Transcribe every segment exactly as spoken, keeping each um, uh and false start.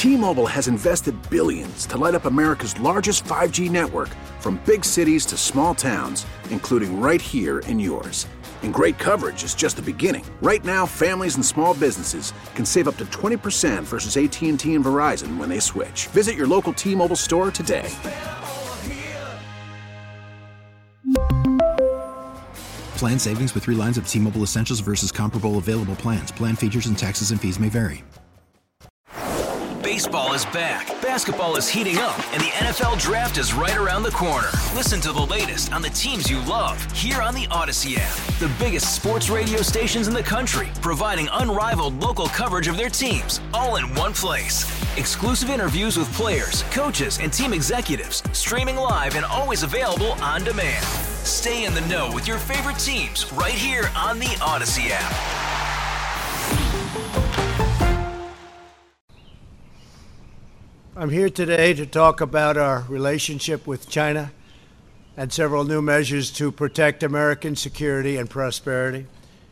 T-Mobile has invested billions to light up America's largest five G network, from big cities to small towns, including right here in yours. And great coverage is just the beginning. Right now, families and small businesses can save up to twenty percent versus A T and T and Verizon when they switch. Visit your local T-Mobile store today. Plan savings with three lines of T-Mobile Essentials versus comparable available plans. Plan features and taxes and fees may vary. Baseball is back, basketball is heating up, and the N F L Draft is right around the corner. Listen to the latest on the teams you love here on the Odyssey app. The biggest sports radio stations in the country, providing unrivaled local coverage of their teams, all in one place. Exclusive interviews with players, coaches, and team executives, streaming live and always available on demand. Stay in the know with your favorite teams right here on the Odyssey app. I'm here today to talk about our relationship with China and several new measures to protect American security and prosperity.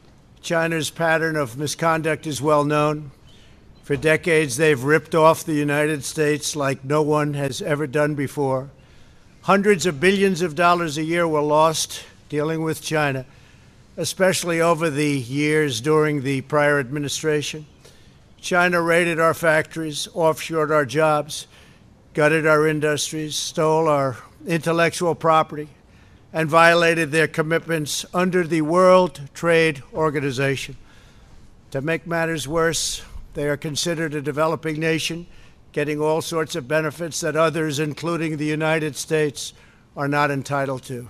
China's pattern of misconduct is well known. For decades, they've ripped off the United States like no one has ever done before. Hundreds of billions of dollars a year were lost dealing with China, especially over the years during the prior administration. China raided our factories, offshored our jobs, gutted our industries, stole our intellectual property, and violated their commitments under the World Trade Organization. To make matters worse, they are considered a developing nation, getting all sorts of benefits that others, including the United States, are not entitled to.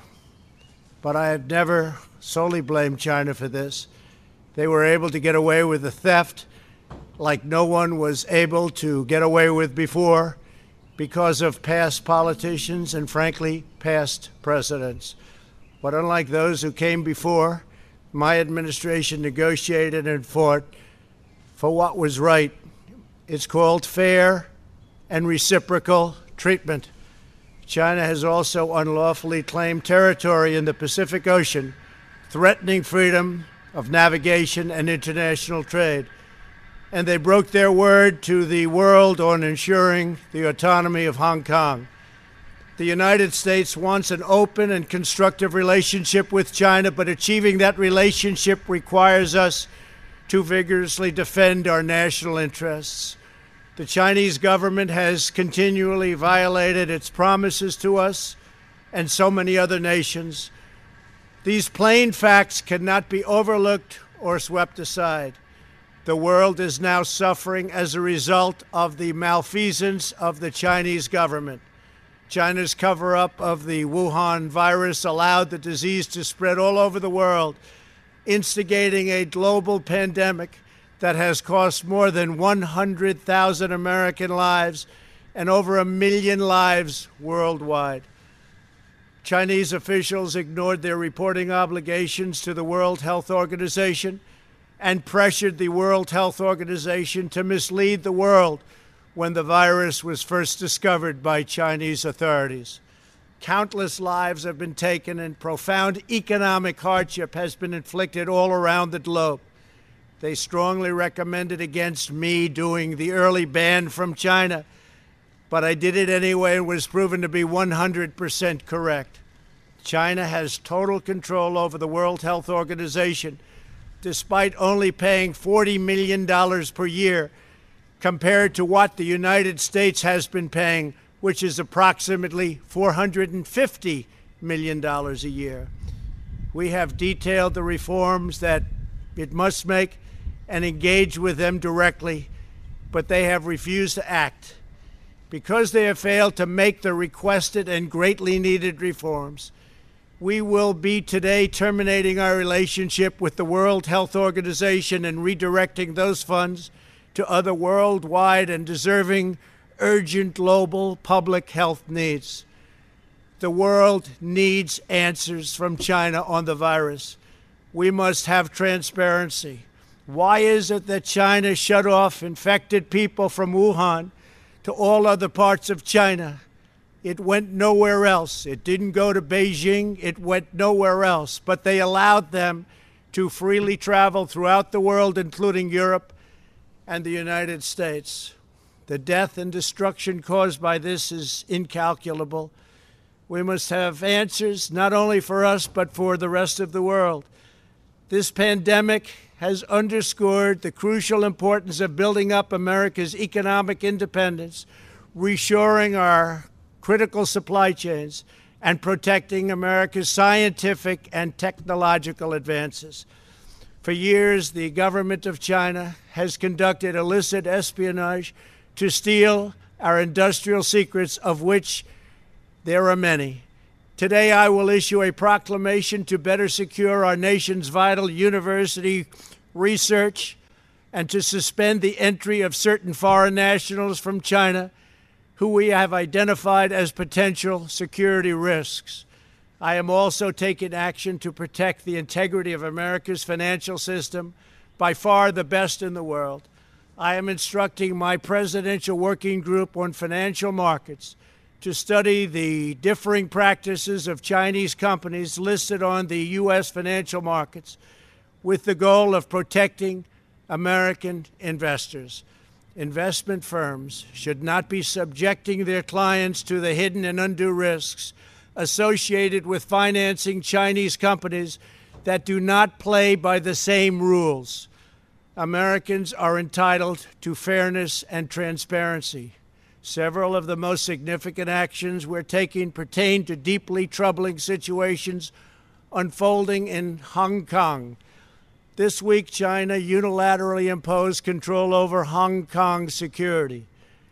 But I have never solely blamed China for this. They were able to get away with the theft like no one was able to get away with before because of past politicians and, frankly, past presidents. But unlike those who came before, my administration negotiated and fought for what was right. It's called fair and reciprocal treatment. China has also unlawfully claimed territory in the Pacific Ocean, threatening freedom of navigation and international trade. And they broke their word to the world on ensuring the autonomy of Hong Kong. The United States wants an open and constructive relationship with China, but achieving that relationship requires us to vigorously defend our national interests. The Chinese government has continually violated its promises to us and so many other nations. These plain facts cannot be overlooked or swept aside. The world is now suffering as a result of the malfeasance of the Chinese government. China's cover-up of the Wuhan virus allowed the disease to spread all over the world, instigating a global pandemic that has cost more than one hundred thousand American lives and over a million lives worldwide. Chinese officials ignored their reporting obligations to the World Health Organization and pressured the World Health Organization to mislead the world when the virus was first discovered by Chinese authorities. Countless lives have been taken and profound economic hardship has been inflicted all around the globe. They strongly recommended against me doing the early ban from China, but I did it anyway and was proven to be one hundred percent correct. China has total control over the World Health Organization, despite only paying forty million dollars per year compared to what the United States has been paying, which is approximately four hundred fifty million dollars a year. We have detailed the reforms that it must make and engage with them directly, but they have refused to act. Because they have failed to make the requested and greatly needed reforms, we will be today terminating our relationship with the World Health Organization and redirecting those funds to other worldwide and deserving urgent global public health needs. The world needs answers from China on the virus. We must have transparency. Why is it that China shut off infected people from Wuhan to all other parts of China? It went nowhere else. It didn't go to Beijing. It went nowhere else. But they allowed them to freely travel throughout the world, including Europe and the United States. The death and destruction caused by this is incalculable. We must have answers not only for us, but for the rest of the world. This pandemic has underscored the crucial importance of building up America's economic independence, reshoring our critical supply chains, and protecting America's scientific and technological advances. For years, the government of China has conducted illicit espionage to steal our industrial secrets, of which there are many. Today, I will issue a proclamation to better secure our nation's vital university research and to suspend the entry of certain foreign nationals from China who we have identified as potential security risks. I am also taking action to protect the integrity of America's financial system, by far the best in the world. I am instructing my Presidential Working Group on Financial Markets to study the differing practices of Chinese companies listed on the U S financial markets with the goal of protecting American investors. Investment firms should not be subjecting their clients to the hidden and undue risks associated with financing Chinese companies that do not play by the same rules. Americans are entitled to fairness and transparency. Several of the most significant actions we're taking pertain to deeply troubling situations unfolding in Hong Kong. This week, China unilaterally imposed control over Hong Kong's security.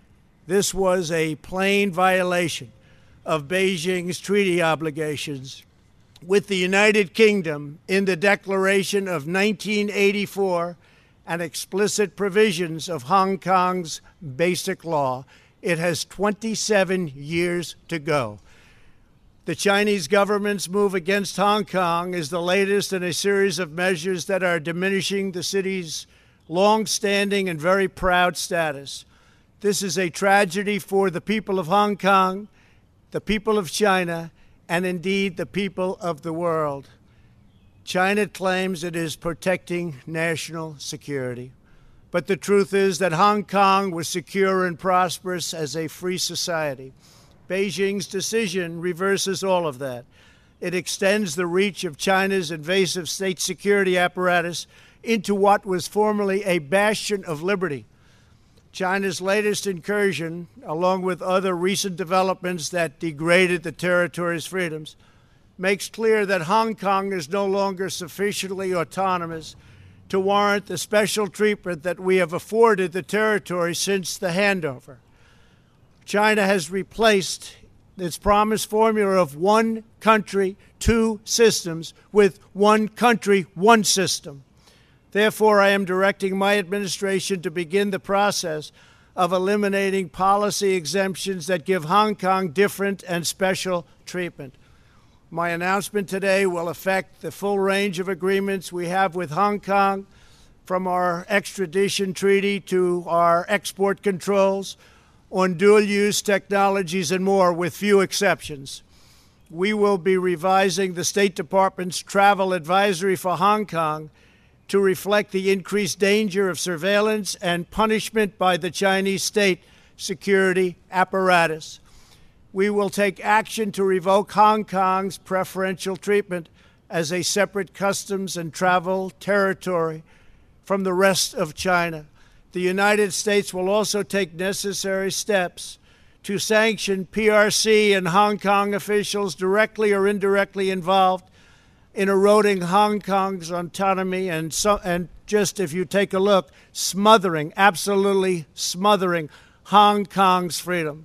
This was a plain violation of Beijing's treaty obligations with the United Kingdom in the Declaration of nineteen eighty-four and explicit provisions of Hong Kong's Basic Law. It has twenty-seven years to go. The Chinese government's move against Hong Kong is the latest in a series of measures that are diminishing the city's long-standing and very proud status. This is a tragedy for the people of Hong Kong, the people of China, and indeed the people of the world. China claims it is protecting national security. But the truth is that Hong Kong was secure and prosperous as a free society. Beijing's decision reverses all of that. It extends the reach of China's invasive state security apparatus into what was formerly a bastion of liberty. China's latest incursion, along with other recent developments that degraded the territory's freedoms, makes clear that Hong Kong is no longer sufficiently autonomous to warrant the special treatment that we have afforded the territory since the handover. China has replaced its promised formula of one country, two systems with one country, one system. Therefore, I am directing my administration to begin the process of eliminating policy exemptions that give Hong Kong different and special treatment. My announcement today will affect the full range of agreements we have with Hong Kong, from our extradition treaty to our export controls on dual-use technologies and more, with few exceptions. We will be revising the State Department's travel advisory for Hong Kong to reflect the increased danger of surveillance and punishment by the Chinese state security apparatus. We will take action to revoke Hong Kong's preferential treatment as a separate customs and travel territory from the rest of China. The United States will also take necessary steps to sanction P R C and Hong Kong officials directly or indirectly involved in eroding Hong Kong's autonomy and, so, and just, if you take a look, smothering, absolutely smothering Hong Kong's freedom.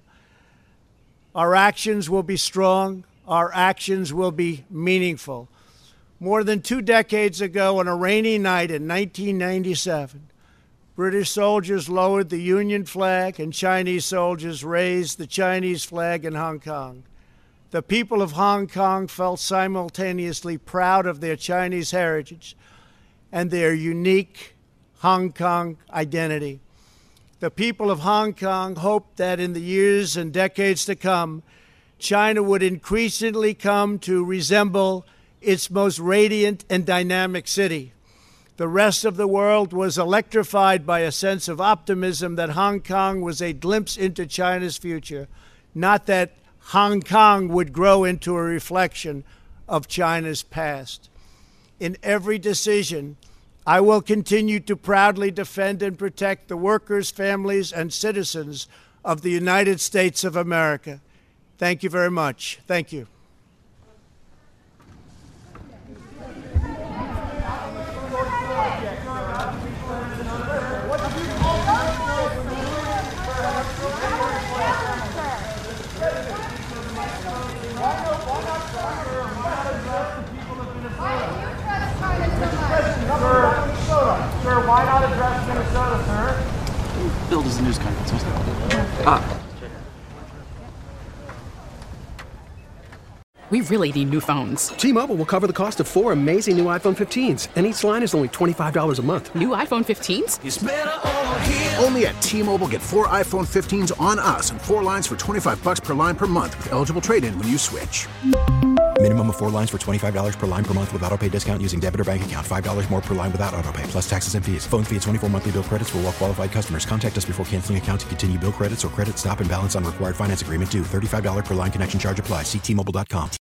Our actions will be strong. Our actions will be meaningful. More than two decades ago, on a rainy night in nineteen ninety-seven, British soldiers lowered the Union flag and Chinese soldiers raised the Chinese flag in Hong Kong. The people of Hong Kong felt simultaneously proud of their Chinese heritage and their unique Hong Kong identity. The people of Hong Kong hoped that in the years and decades to come, China would increasingly come to resemble its most radiant and dynamic city. The rest of the world was electrified by a sense of optimism that Hong Kong was a glimpse into China's future, not that Hong Kong would grow into a reflection of China's past. In every decision, I will continue to proudly defend and protect the workers, families, and citizens of the United States of America. Thank you very much. Thank you. Sir, why not address Minnesota, sir? Bill does the news conference. Ah. We really need new phones. T-Mobile will cover the cost of four amazing new iPhone fifteens, and each line is only twenty-five dollars a month. New iPhone fifteens? It's better over here. Only at T-Mobile, get four iPhone fifteens on us and four lines for twenty-five bucks per line per month with eligible trade-in when you switch. Minimum of four lines for twenty-five dollars per line per month with autopay discount using debit or bank account. five dollars more per line without autopay, plus taxes and fees. Phone fee at twenty-four monthly bill credits for well-qualified customers. Contact us before canceling account to continue bill credits or credit stop and balance on required finance agreement due. thirty-five dollars per line connection charge applies. See T Mobile dot com.